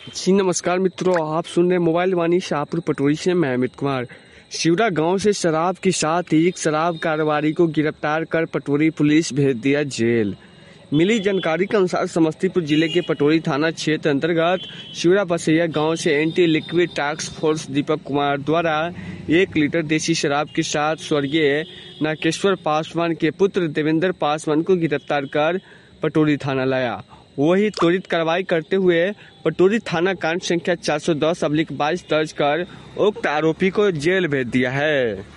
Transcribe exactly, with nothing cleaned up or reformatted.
जी नमस्कार मित्रों, आप सुन रहे मोबाइल वाणी शाहपुर पटोरी से। मैं अमित कुमार। शिवरा गांव से शराब के साथ एक शराब कारोबारी को गिरफ्तार कर पटोरी पुलिस भेज दिया जेल। मिली जानकारी के अनुसार समस्तीपुर जिले के पटोरी थाना क्षेत्र अंतर्गत शिवरा बसैया गांव से anti liquid task force Deepak Kumar द्वारा एक लीटर देसी शराब के साथ स्वर्गीय नागेश्वर पासवान के पुत्र देवेंद्र पासवान को गिरफ्तार कर पटोरी थाना लाया। वही त्वरित कार्रवाई करते हुए पटोरी थाना कांड संख्या चार सौ दस अब्लिक बाईस दर्ज कर उक्त आरोपी को जेल भेज दिया है।